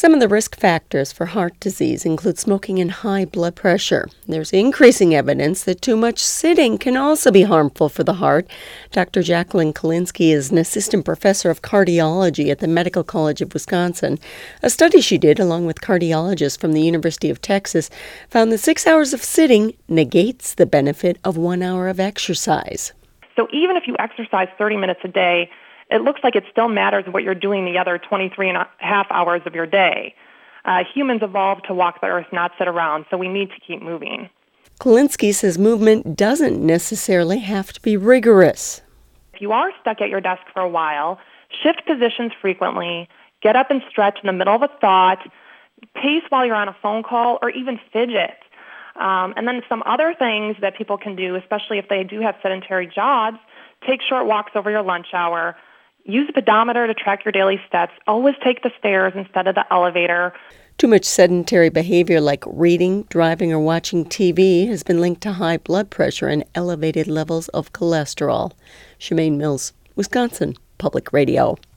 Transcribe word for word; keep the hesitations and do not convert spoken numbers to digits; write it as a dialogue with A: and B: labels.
A: Some of the risk factors for heart disease include smoking and high blood pressure. There's increasing evidence that too much sitting can also be harmful for the heart. Doctor Jacqueline Kalinsky is an assistant professor of cardiology at the Medical College of Wisconsin. A study she did, along with cardiologists from the University of Texas, found that six hours of sitting negates the benefit of one hour of exercise.
B: So even if you exercise thirty minutes a day, it looks like it still matters what you're doing the other twenty-three and a half hours of your day. Uh, humans evolved to walk the earth, not sit around, so we need to keep moving.
A: Kalinsky says movement doesn't necessarily have to be rigorous.
B: If you are stuck at your desk for a while, shift positions frequently, get up and stretch in the middle of a thought, pace while you're on a phone call, or even fidget. Um, and then some other things that people can do, especially if they do have sedentary jobs, take short walks over your lunch hour. Use a pedometer to track your daily steps. Always take the stairs instead of the elevator.
A: Too much sedentary behavior like reading, driving, or watching T V has been linked to high blood pressure and elevated levels of cholesterol. Shemaine Mills, Wisconsin Public Radio.